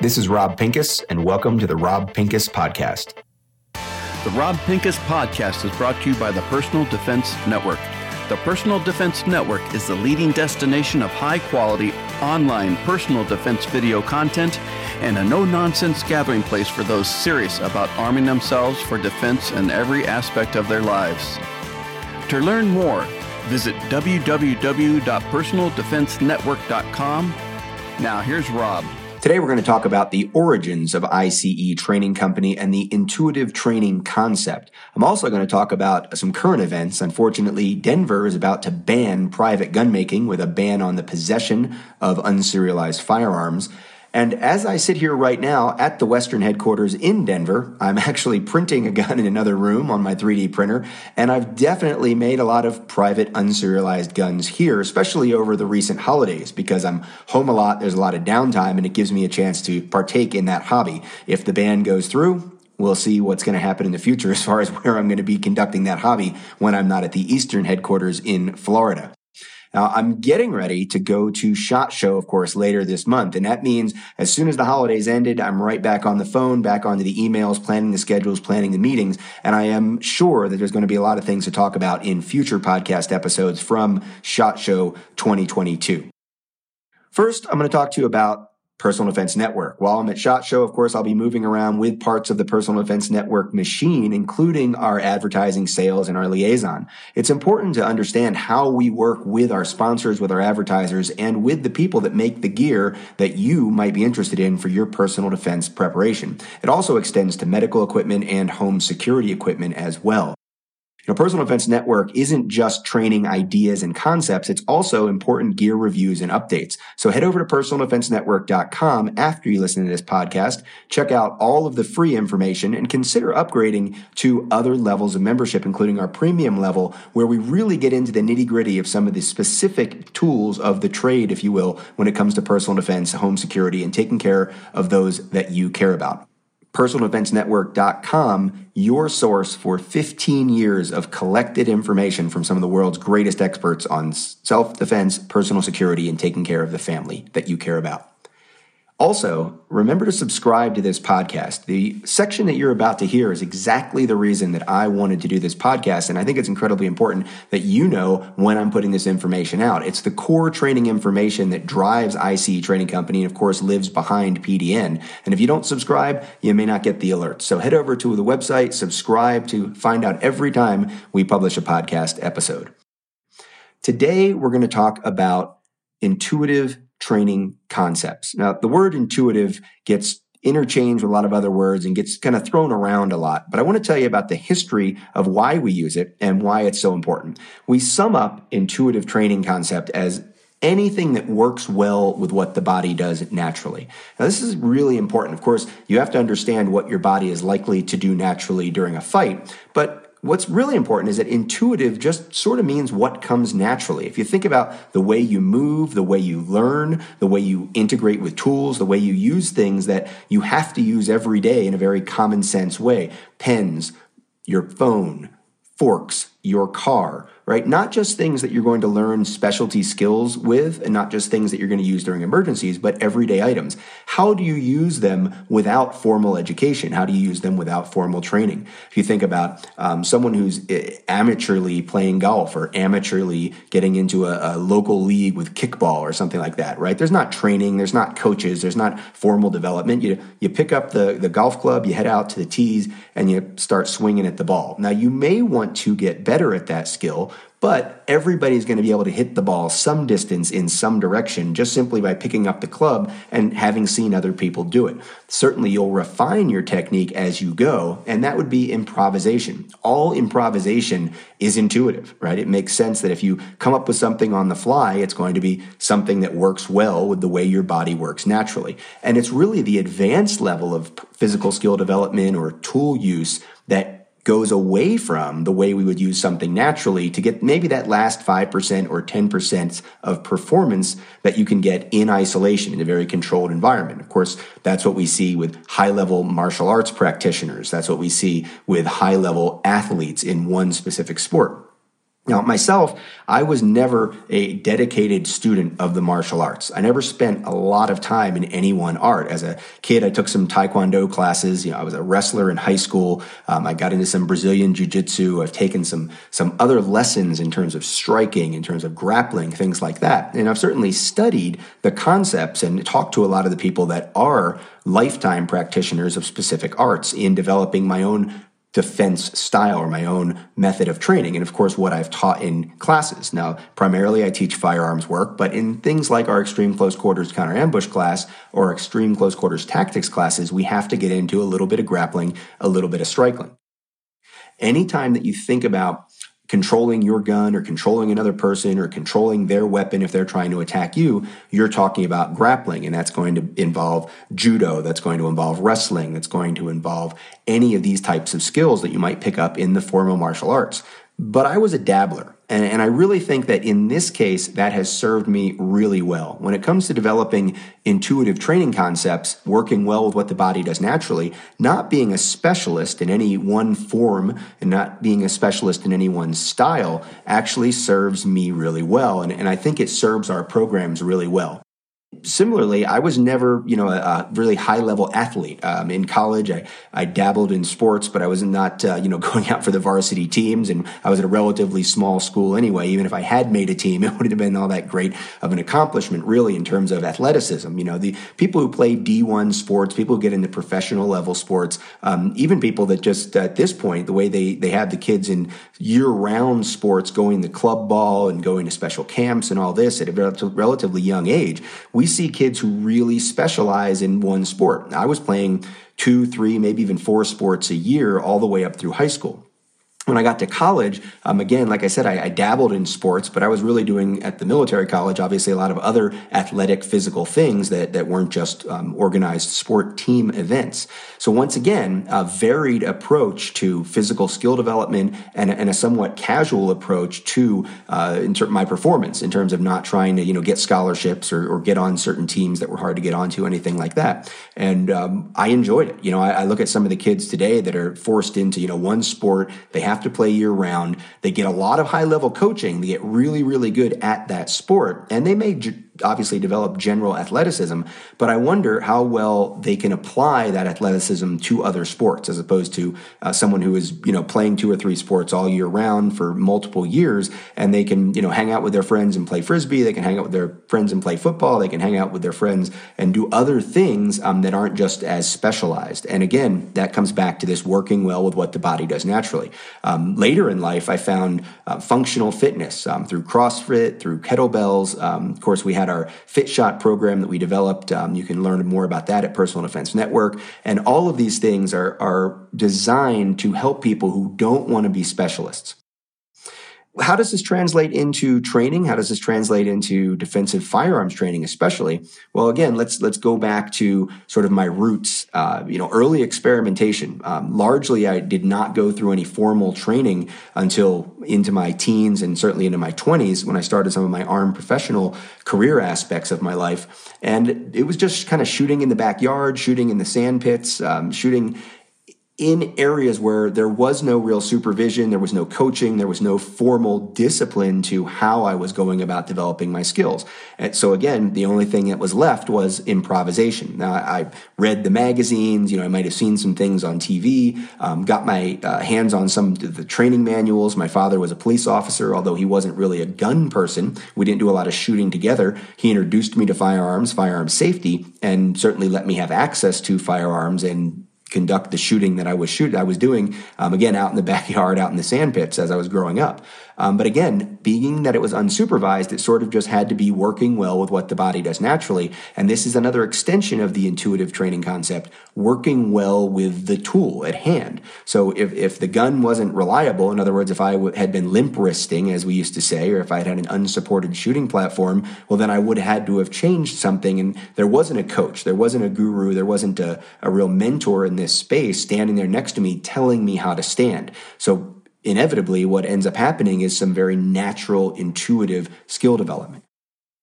This is Rob Pincus, and welcome to the Rob Pincus Podcast. The Rob Pincus Podcast is brought to you by the Personal Defense Network. The Personal Defense Network is the leading destination of high-quality online personal defense video content and a no-nonsense gathering place for those serious about arming themselves for defense in every aspect of their lives. To learn more, visit www.personaldefensenetwork.com. Now, here's Rob. Today, we're going to talk about the origins of ICE Training Company and the intuitive training concept. I'm also going to talk about some current events. Unfortunately, Denver is about to ban private gun making with a ban on the possession of unserialized firearms. And as I sit here right now at the Western headquarters in Denver, I'm actually printing a gun in another room on my 3D printer, and I've definitely made a lot of private unserialized guns here, especially over the recent holidays, because I'm home a lot, there's a lot of downtime, and it gives me a chance to partake in that hobby. If the ban goes through, we'll see what's going to happen in the future as far as where I'm going to be conducting that hobby when I'm not at the Eastern headquarters in Florida. Now, I'm getting ready to go to SHOT Show, of course, later this month. And that means as soon as the holidays ended, I'm right back on the phone, back onto the emails, planning the schedules, planning the meetings. And I am sure that there's going to be a lot of things to talk about in future podcast episodes from SHOT Show 2022. First, I'm going to talk to you about Personal Defense Network. While I'm at SHOT Show, of course, I'll be moving around with parts of the Personal Defense Network machine, including our advertising, sales, and our liaison. It's important to understand how we work with our sponsors, with our advertisers, and with the people that make the gear that you might be interested in for your personal defense preparation. It also extends to medical equipment and home security equipment as well. Personal Defense Network isn't just training ideas and concepts, it's also important gear reviews and updates. So head over to personaldefensenetwork.com after you listen to this podcast, check out all of the free information, and consider upgrading to other levels of membership, including our premium level, where we really get into the nitty-gritty of some of the specific tools of the trade, if you will, when it comes to personal defense, home security, and taking care of those that you care about. personaldefensenetwork.com, your source for 15 years of collected information from some of the world's greatest experts on self-defense, personal security, and taking care of the family that you care about. Also, remember to subscribe to this podcast. The section that you're about to hear is exactly the reason that I wanted to do this podcast, and I think it's incredibly important that you know when I'm putting this information out. It's the core training information that drives ICE Training Company and, of course, lives behind PDN. And if you don't subscribe, you may not get the alerts. So head over to the website, subscribe to find out every time we publish a podcast episode. Today, we're going to talk about intuitive training concepts. Now, the word intuitive gets interchanged with a lot of other words and gets kind of thrown around a lot, but I want to tell you about the history of why we use it and why it's so important. We sum up intuitive training concept as anything that works well with what the body does naturally. Now, this is really important. Of course, you have to understand what your body is likely to do naturally during a fight, but what's really important is that intuitive just sort of means what comes naturally. If you think about the way you move, the way you learn, the way you integrate with tools, the way you use things that you have to use every day in a very common sense way, pens, your phone, forks, your car, right? Not just things that you're going to learn specialty skills with and not just things that you're going to use during emergencies, but everyday items. How do you use them without formal education? How do you use them without formal training? If you think about someone who's amateurly playing golf or amateurly getting into a local league with kickball or something like that, right? There's not training, there's not coaches, there's not formal development. You pick up the golf club, you head out to the tees, and you start swinging at the ball. Now, you may want to get better at that skill, but everybody's going to be able to hit the ball some distance in some direction just simply by picking up the club and having seen other people do it. Certainly, you'll refine your technique as you go, and that would be improvisation. All improvisation is intuitive, right? It makes sense that if you come up with something on the fly, it's going to be something that works well with the way your body works naturally. And it's really the advanced level of physical skill development or tool use that goes away from the way we would use something naturally to get maybe that last 5% or 10% of performance that you can get in isolation in a very controlled environment. Of course, that's what we see with high-level martial arts practitioners. That's what we see with high-level athletes in one specific sport. Now, myself, I was never a dedicated student of the martial arts. I never spent a lot of time in any one art. As a kid, I took some Taekwondo classes. I was a wrestler in high school. I got into some Brazilian Jiu-Jitsu. I've taken some other lessons in terms of striking, in terms of grappling, things like that. And I've certainly studied the concepts and talked to a lot of the people that are lifetime practitioners of specific arts in developing my own defense style or my own method of training. And of course, what I've taught in classes. Now, primarily I teach firearms work, but in things like our extreme close quarters counter ambush class or extreme close quarters tactics classes, we have to get into a little bit of grappling, a little bit of striking. Anytime that you think about controlling your gun or controlling another person or controlling their weapon if they're trying to attack you, you're talking about grappling, and that's going to involve judo, that's going to involve wrestling, that's going to involve any of these types of skills that you might pick up in the formal martial arts. But I was a dabbler, and I really think that in this case, that has served me really well. When it comes to developing intuitive training concepts, working well with what the body does naturally, not being a specialist in any one form and not being a specialist in any one style actually serves me really well, and I think it serves our programs really well. Similarly, I was never, a really high-level athlete. In college, I dabbled in sports, but I was not, going out for the varsity teams, and I was at a relatively small school anyway. Even if I had made a team, it wouldn't have been all that great of an accomplishment, really, in terms of athleticism. The people who play D1 sports, people who get into professional level sports, even people that just, at this point, the way they have the kids in year-round sports going to club ball and going to special camps and all this at a relatively young age, we see kids who really specialize in one sport. I was playing 2, 3, maybe even 4 sports a year all the way up through high school. When I got to college, again, like I said, I dabbled in sports, but I was really doing at the military college, obviously, a lot of other athletic, physical things that weren't just organized sport team events. So once again, a varied approach to physical skill development and a somewhat casual approach to my performance in terms of not trying to, get scholarships or get on certain teams that were hard to get onto, anything like that. And I enjoyed it. I look at some of the kids today that are forced into, one sport. They have to play year round. They get a lot of high level coaching. They get really, really good at that sport. And they may obviously develop general athleticism, but I wonder how well they can apply that athleticism to other sports as opposed to someone who is, playing 2 or 3 sports all year round for multiple years, and they can, hang out with their friends and play Frisbee. They can hang out with their friends and play football. They can hang out with their friends and do other things that aren't just as specialized. And again, that comes back to this working well with what the body does naturally. Later in life, I found functional fitness through CrossFit, through kettlebells. Of course, we had our Fit Shot program that we developed. You can learn more about that at Personal Defense Network. And all of these things are designed to help people who don't want to be specialists. How does this translate into training? How does this translate into defensive firearms training, especially? Well, again, let's go back to sort of my roots. Early experimentation. Largely, I did not go through any formal training until into my teens and certainly into my 20s when I started some of my armed professional career aspects of my life. And it was just kind of shooting in the backyard, shooting in the sand pits, shooting in areas where there was no real supervision, there was no coaching, there was no formal discipline to how I was going about developing my skills. And so again, the only thing that was left was improvisation. Now, I read the magazines, I might have seen some things on TV, got my hands on some of the training manuals. My father was a police officer, although he wasn't really a gun person. We didn't do a lot of shooting together. He introduced me to firearms safety, and certainly let me have access to firearms and conduct the shooting that I was doing, again, out in the backyard, out in the sand pits as I was growing up. But again, being that it was unsupervised, it sort of just had to be working well with what the body does naturally. And this is another extension of the intuitive training concept, working well with the tool at hand. So if the gun wasn't reliable, in other words, if I had been limp wristing, as we used to say, or if I had had an unsupported shooting platform, well, then I would have had to have changed something. And there wasn't a coach, there wasn't a guru, there wasn't a real mentor in this space standing there next to me telling me how to stand. So inevitably, what ends up happening is some very natural, intuitive skill development.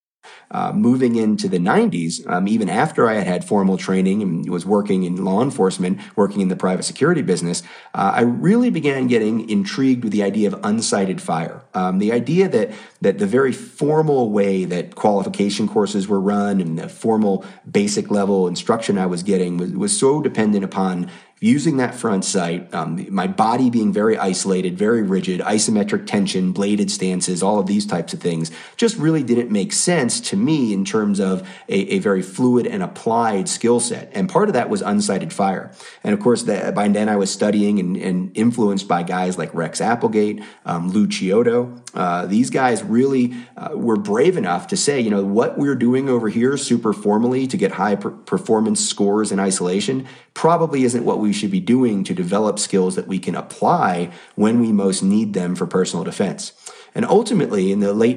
moving into the 90s, even after I had had formal training and was working in law enforcement, working in the private security business, I really began getting intrigued with the idea of unsighted fire. The idea that the very formal way that qualification courses were run and the formal basic level instruction I was getting was so dependent upon using that front sight, my body being very isolated, very rigid, isometric tension, bladed stances, all of these types of things just really didn't make sense to me in terms of a very fluid and applied skill set. And part of that was unsighted fire. And of course, by then I was studying and influenced by guys like Rex Applegate, Lou Chiodo. These guys really were brave enough to say, what we're doing over here super formally to get high performance scores in isolation probably isn't what we should be doing to develop skills that we can apply when we most need them for personal defense. And ultimately, in the late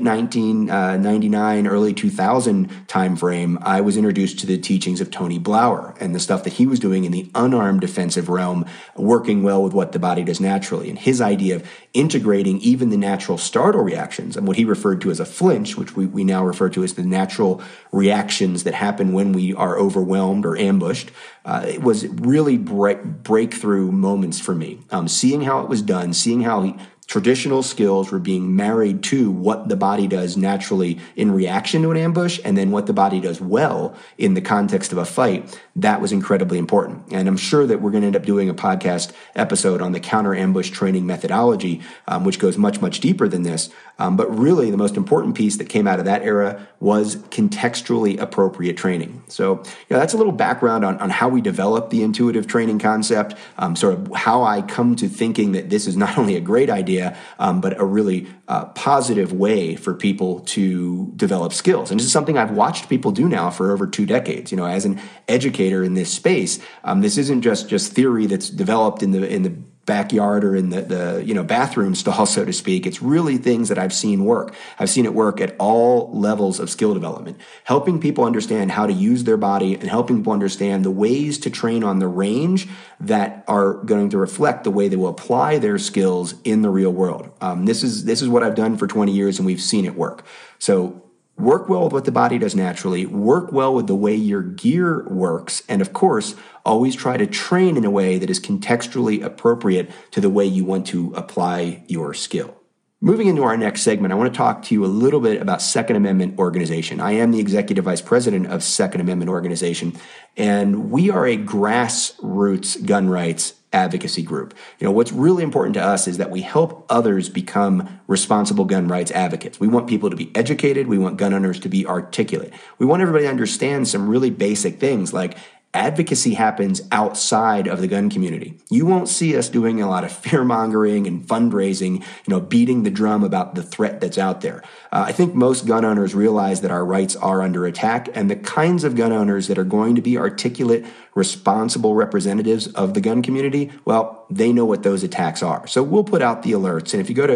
1999, early 2000 timeframe, I was introduced to the teachings of Tony Blauer and the stuff that he was doing in the unarmed defensive realm, working well with what the body does naturally. And his idea of integrating even the natural startle reactions and what he referred to as a flinch, which we now refer to as the natural reactions that happen when we are overwhelmed or ambushed, it was really breakthrough moments for me. Seeing how it was done, seeing how traditional skills were being married to what the body does naturally in reaction to an ambush, and then what the body does well in the context of a fight, that was incredibly important. And I'm sure that we're going to end up doing a podcast episode on the counter-ambush training methodology, which goes much, much deeper than this. But really, the most important piece that came out of that era was contextually appropriate training. So that's a little background on how we develop the intuitive training concept, sort of how I come to thinking that this is not only a great idea, but a really positive way for people to develop skills. And this is something I've watched people do now for over 2 decades. As an educator in this space, this isn't just theory that's developed in the backyard or in the bathroom stall, so to speak. It's really things that I've seen work. I've seen it work at all levels of skill development, helping people understand how to use their body and helping people understand the ways to train on the range that are going to reflect the way they will apply their skills in the real world. This is what I've done for 20 years, and we've seen it work. So work well with what the body does naturally, work well with the way your gear works, and of course, always try to train in a way that is contextually appropriate to the way you want to apply your skill. Moving into our next segment, I want to talk to you a little bit about Second Amendment Organization. I am the Executive Vice President of Second Amendment Organization, and we are a grassroots gun rights advocacy group. What's really important to us is that we help others become responsible gun rights advocates. We want people to be educated. We want gun owners to be articulate. We want everybody to understand some really basic things like advocacy happens outside of the gun community. You won't see us doing a lot of fear-mongering and fundraising, beating the drum about the threat that's out there. I think most gun owners realize that our rights are under attack, and the kinds of gun owners that are going to be articulate, responsible representatives of the gun community, well, they know what those attacks are. So we'll put out the alerts, and if you go to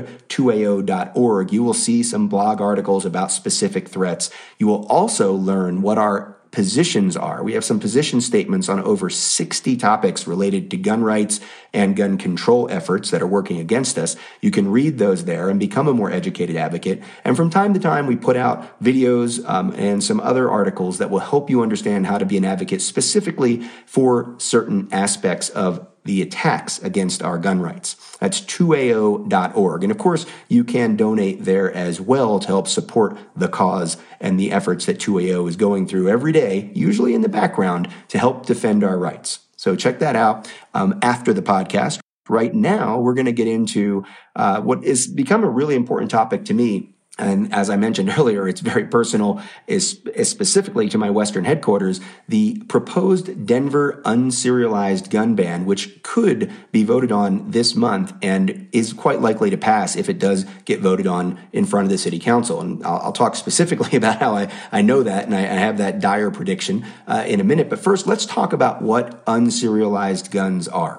2AO.org, you will see some blog articles about specific threats. You will also learn what our positions are. We have some position statements on over 60 topics related to gun rights and gun control efforts that are working against us. You can read those there and become a more educated advocate. And from time to time, we put out videos and some other articles that will help you understand how to be an advocate specifically for certain aspects of the attacks against our gun rights. That's 2AO.org. And of course, you can donate there as well to help support the cause and the efforts that 2AO is going through every day, usually in the background, to help defend our rights. So check that out after the podcast. Right now, we're going to get into what has become a really important topic to me. And as I mentioned earlier, it's very personal, is specifically to my Western headquarters, the proposed Denver unserialized gun ban, which could be voted on this month and is quite likely to pass if it does get voted on in front of the city council. And I'll talk specifically about how I know that, and I have that dire prediction in a minute. But first, let's talk about what unserialized guns are.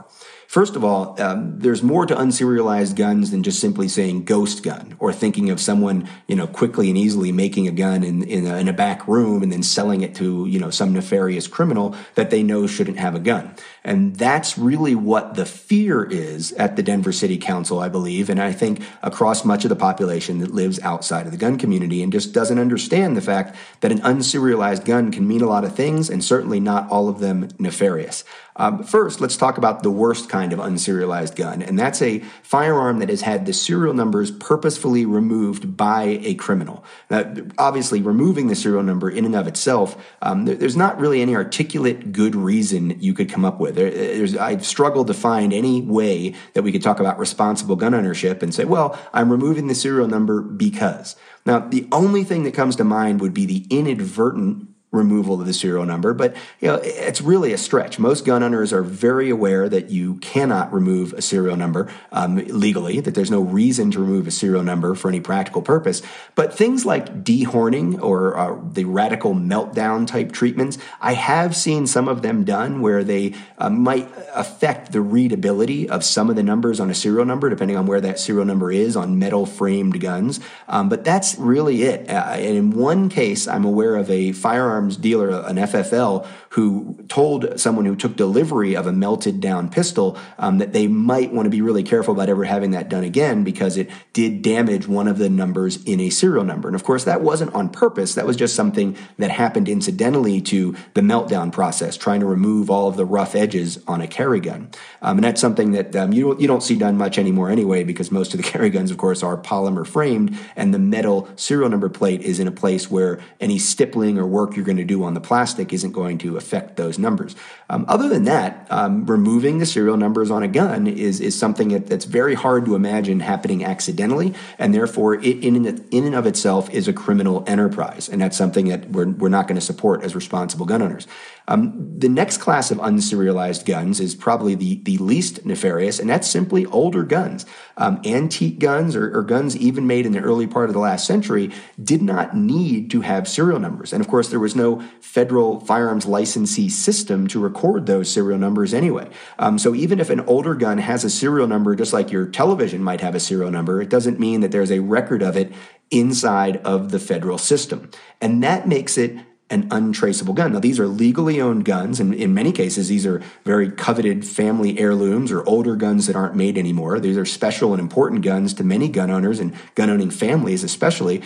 First of all, there's more to unserialized guns than just simply saying ghost gun or thinking of someone, quickly and easily making a gun in a back room and then selling it to, some nefarious criminal that they know shouldn't have a gun. And that's really what the fear is at the Denver City Council, I believe, and I think across much of the population that lives outside of the gun community and just doesn't understand the fact that an unserialized gun can mean a lot of things and certainly not all of them nefarious. First, let's talk about the worst kind of unserialized gun, and that's a firearm that has had the serial numbers purposefully removed by a criminal. Now, obviously, removing the serial number in and of itself, there's not really any articulate good reason you could come up with. I've struggled to find any way that we could talk about responsible gun ownership and say, well, I'm removing the serial number because. Now, the only thing that comes to mind would be the inadvertent removal of the serial number, but it's really a stretch. Most gun owners are very aware that you cannot remove a serial number legally, that there's no reason to remove a serial number for any practical purpose. But things like dehorning or the radical meltdown type treatments, I have seen some of them done where they might affect the readability of some of the numbers on a serial number, depending on where that serial number is on metal framed guns. But that's really it. And in one case, I'm aware of a firearms dealer, an FFL, who told someone who took delivery of a melted down pistol that they might want to be really careful about ever having that done again because it did damage one of the numbers in a serial number. And of course, that wasn't on purpose. That was just something that happened incidentally to the meltdown process, trying to remove all of the rough edges on a carry gun. And that's something that you don't see done much anymore anyway, because most of the carry guns, of course, are polymer framed, and the metal serial number plate is in a place where any stippling or work you're going to do on the plastic isn't going to affect those numbers. Other than that, removing the serial numbers on a gun is something that's very hard to imagine happening accidentally, and therefore it in and of itself is a criminal enterprise, and that's something that we're not going to support as responsible gun owners. The next class of unserialized guns is probably the least nefarious, and that's simply older guns. Antique guns or guns even made in the early part of the last century did not need to have serial numbers. And of course, there was no federal firearms licensee system to record those serial numbers anyway. So even if an older gun has a serial number, just like your television might have a serial number, it doesn't mean that there's a record of it inside of the federal system. And that makes it an untraceable gun. Now, these are legally owned guns, and in many cases, these are very coveted family heirlooms or older guns that aren't made anymore. These are special and important guns to many gun owners and gun-owning families especially,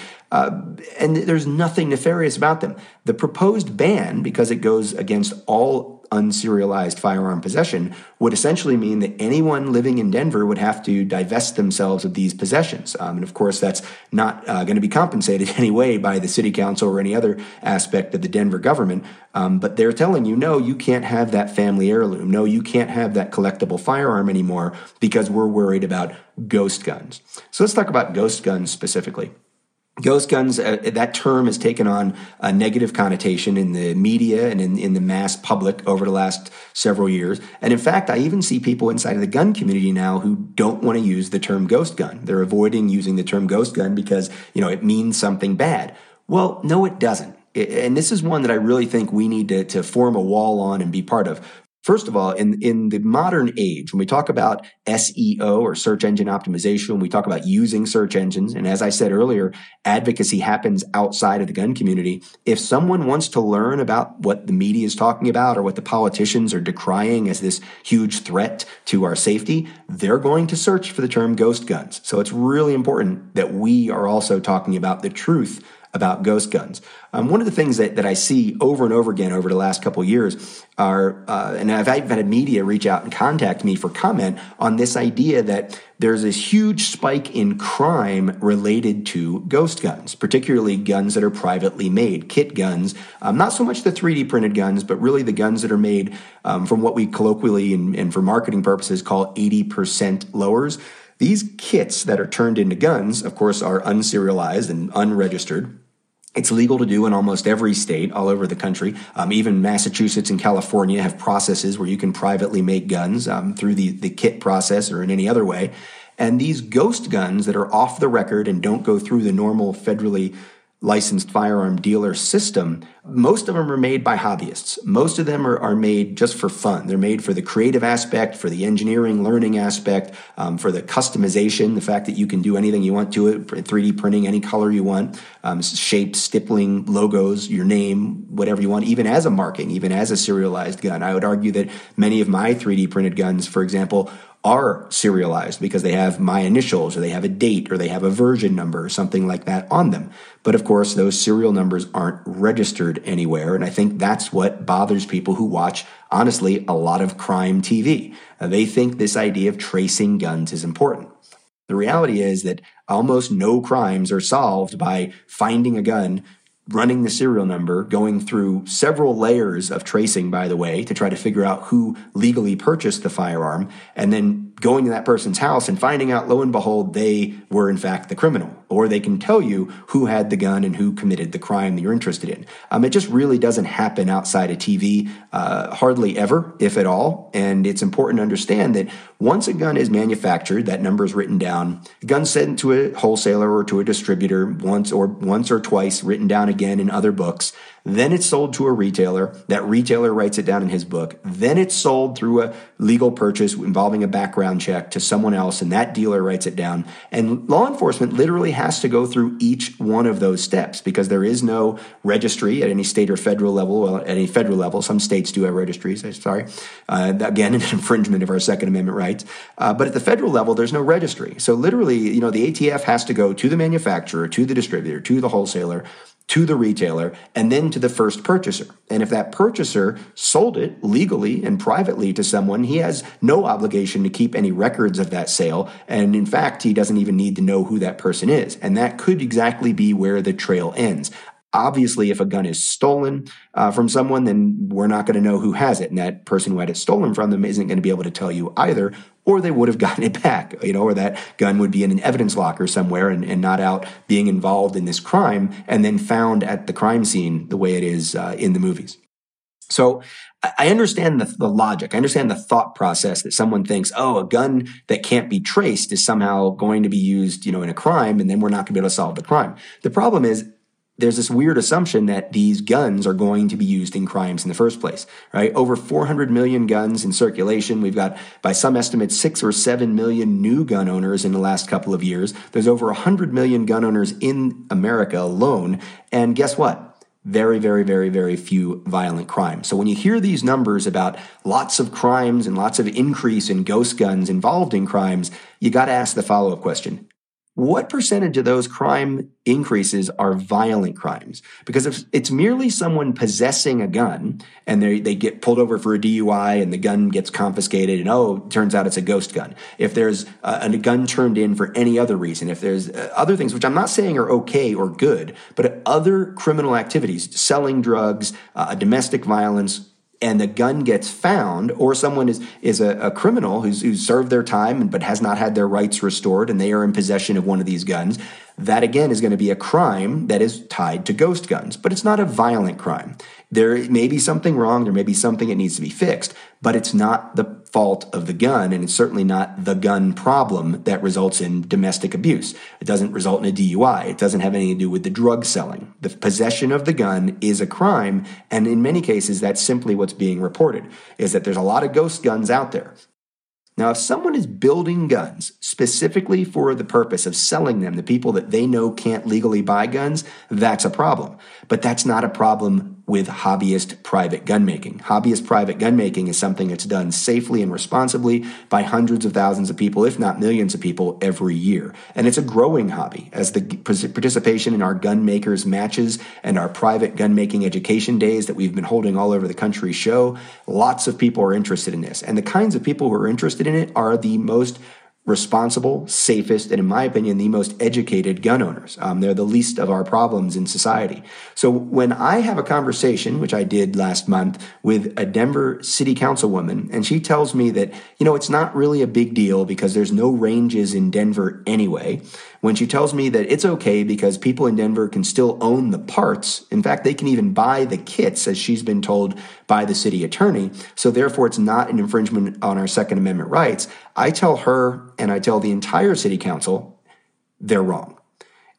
and there's nothing nefarious about them. The proposed ban, because it goes against all unserialized firearm possession, would essentially mean that anyone living in Denver would have to divest themselves of these possessions. And of course, that's not going to be compensated in any way by the city council or any other aspect of the Denver government. But they're telling you, no, you can't have that family heirloom. No, you can't have that collectible firearm anymore because we're worried about ghost guns. So let's talk about ghost guns specifically. Ghost guns, that term has taken on a negative connotation in the media and in the mass public over the last several years. And in fact, I even see people inside of the gun community now who don't want to use the term ghost gun. They're avoiding using the term ghost gun because, it means something bad. Well, no, it doesn't. And this is one that I really think we need to form a wall on and be part of. First of all, in the modern age, when we talk about SEO or search engine optimization, when we talk about using search engines, and as I said earlier, advocacy happens outside of the gun community. If someone wants to learn about what the media is talking about or what the politicians are decrying as this huge threat to our safety, they're going to search for the term ghost guns. So it's really important that we are also talking about the truth about ghost guns. One of the things that I see over and over again over the last couple of years are, and I've had media reach out and contact me for comment on this idea that there's this huge spike in crime related to ghost guns, particularly guns that are privately made, kit guns, not so much the 3D printed guns, but really the guns that are made from what we colloquially and for marketing purposes call 80% lowers. These kits that are turned into guns, of course, are unserialized and unregistered. It's legal to do in almost every state all over the country. Even Massachusetts and California have processes where you can privately make guns through the kit process or in any other way. And these ghost guns that are off the record and don't go through the normal federally licensed firearm dealer system, most of them are made by hobbyists. Most of them are made just for fun. They're made for the creative aspect, for the engineering, learning aspect, for the customization, the fact that you can do anything you want to it, 3D printing any color you want, shapes, stippling, logos, your name, whatever you want, even as a marking, even as a serialized gun. I would argue that many of my 3D printed guns, for example, are serialized because they have my initials or they have a date or they have a version number or something like that on them. But of course, those serial numbers aren't registered anywhere. And I think that's what bothers people who watch, honestly, a lot of crime TV. They think this idea of tracing guns is important. The reality is that almost no crimes are solved by finding a gun, running the serial number, going through several layers of tracing, by the way, to try to figure out who legally purchased the firearm, and then going to that person's house and finding out, lo and behold, they were in fact the criminal. Or they can tell you who had the gun and who committed the crime that you're interested in. It just really doesn't happen outside of TV, hardly ever, if at all. And it's important to understand that once a gun is manufactured, that number is written down, a gun's sent to a wholesaler or to a distributor once or twice, written down again in other books. Then it's sold to a retailer. That retailer writes it down in his book. Then it's sold through a legal purchase involving a background check to someone else, and that dealer writes it down. And law enforcement literally has to go through each one of those steps because there is no registry at any state or federal level. Well, at any federal level, some states do have registries. Again, an infringement of our Second Amendment rights. But at the federal level, there's no registry. So literally, the ATF has to go to the manufacturer, to the distributor, to the wholesaler, to the retailer, and then to the first purchaser. And if that purchaser sold it legally and privately to someone, he has no obligation to keep any records of that sale. And in fact, he doesn't even need to know who that person is. And that could exactly be where the trail ends. Obviously, if a gun is stolen from someone, then we're not going to know who has it. And that person who had it stolen from them isn't going to be able to tell you either, or they would have gotten it back, or that gun would be in an evidence locker somewhere and not out being involved in this crime and then found at the crime scene the way it is in the movies. So I understand the logic. I understand the thought process that someone thinks, a gun that can't be traced is somehow going to be used, in a crime, and then we're not going to be able to solve the crime. The problem is, there's this weird assumption that these guns are going to be used in crimes in the first place, right? Over 400 million guns in circulation. We've got, by some estimates, 6 or 7 million new gun owners in the last couple of years. There's over 100 million gun owners in America alone. And guess what? Very, very, very, very few violent crimes. So when you hear these numbers about lots of crimes and lots of increase in ghost guns involved in crimes, you got to ask the follow-up question. What percentage of those crime increases are violent crimes? Because if it's merely someone possessing a gun and they get pulled over for a DUI and the gun gets confiscated and, it turns out it's a ghost gun. If there's a gun turned in for any other reason, if there's other things, which I'm not saying are okay or good, but other criminal activities, selling drugs, domestic violence, and the gun gets found, or someone is a criminal who's served their time but has not had their rights restored, and they are in possession of one of these guns, that again is going to be a crime that is tied to ghost guns. But it's not a violent crime. There may be something wrong, there may be something that needs to be fixed, but it's not the fault of the gun, and it's certainly not the gun problem that results in domestic abuse. It doesn't result in a DUI. It doesn't have anything to do with the drug selling. The possession of the gun is a crime, and in many cases, that's simply what's being reported, is that there's a lot of ghost guns out there. Now, if someone is building guns specifically for the purpose of selling them to people that they know can't legally buy guns, that's a problem. But that's not a problem with hobbyist private gun making. Hobbyist private gun making is something that's done safely and responsibly by hundreds of thousands of people, if not millions of people, every year. And it's a growing hobby. As the participation in our gun makers matches and our private gun making education days that we've been holding all over the country show, lots of people are interested in this. And the kinds of people who are interested in it are the most responsible, safest, and in my opinion, the most educated gun owners. They're the least of our problems in society. So when I have a conversation, which I did last month, with a Denver city councilwoman, and she tells me that, it's not really a big deal because there's no ranges in Denver anyway. When she tells me that it's okay because people in Denver can still own the parts. In fact, they can even buy the kits, as she's been told by the city attorney. So therefore, it's not an infringement on our Second Amendment rights. I tell her and I tell the entire city council, they're wrong.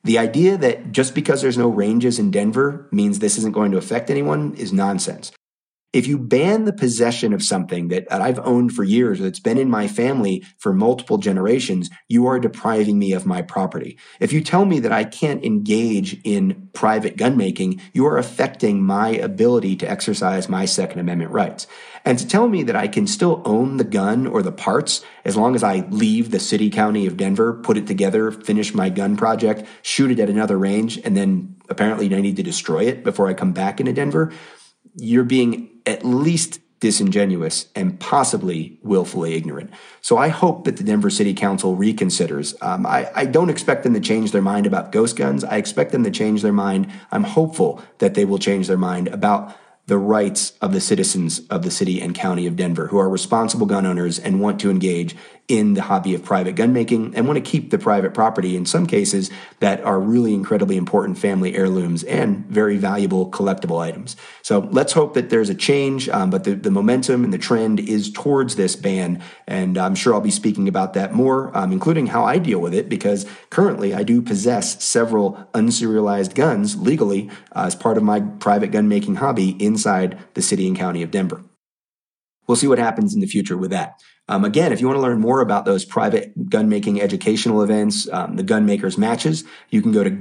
The idea that just because there's no ranges in Denver means this isn't going to affect anyone is nonsense. If you ban the possession of something that I've owned for years, that's been in my family for multiple generations, you are depriving me of my property. If you tell me that I can't engage in private gun making, you are affecting my ability to exercise my Second Amendment rights. And to tell me that I can still own the gun or the parts as long as I leave the city, county of Denver, put it together, finish my gun project, shoot it at another range, and then apparently I need to destroy it before I come back into Denver, you're being at least disingenuous and possibly willfully ignorant. So I hope that the Denver City Council reconsiders. I don't expect them to change their mind about ghost guns. I expect them to change their mind. I'm hopeful that they will change their mind about the rights of the citizens of the city and county of Denver who are responsible gun owners and want to engage in the hobby of private gun making and want to keep the private property, in some cases, that are really incredibly important family heirlooms and very valuable collectible items. So let's hope that there's a change, but the momentum and the trend is towards this ban, and I'm sure I'll be speaking about that more, including how I deal with it, because currently I do possess several unserialized guns legally as part of my private gun making hobby inside the city and county of Denver. We'll see what happens in the future with that. Again, if you want to learn more about those private gun making educational events, the Gun Makers Matches, you can go to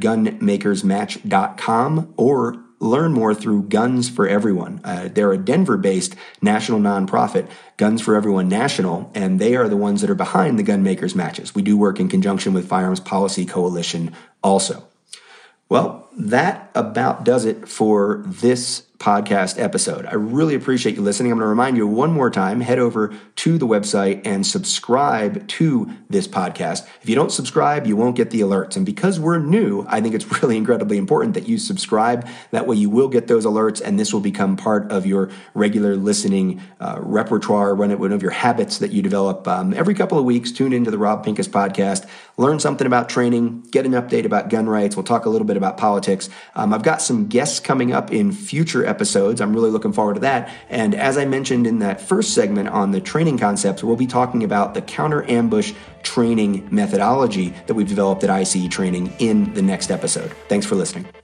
gunmakersmatch.com or learn more through Guns for Everyone. They're a Denver-based national nonprofit, Guns for Everyone National, and they are the ones that are behind the Gun Makers Matches. We do work in conjunction with Firearms Policy Coalition also. Well, that about does it for this podcast episode. I really appreciate you listening. I'm going to remind you one more time, head over to the website and subscribe to this podcast. If you don't subscribe, you won't get the alerts. And because we're new, I think it's really incredibly important that you subscribe. That way you will get those alerts, and this will become part of your regular listening repertoire, one of your habits that you develop. Every couple of weeks, tune into the Rob Pincus podcast, learn something about training, get an update about gun rights. We'll talk a little bit about politics. I've got some guests coming up in future episodes. I'm really looking forward to that. And as I mentioned in that first segment on the training concepts, we'll be talking about the counter ambush training methodology that we've developed at ICE Training in the next episode. Thanks for listening.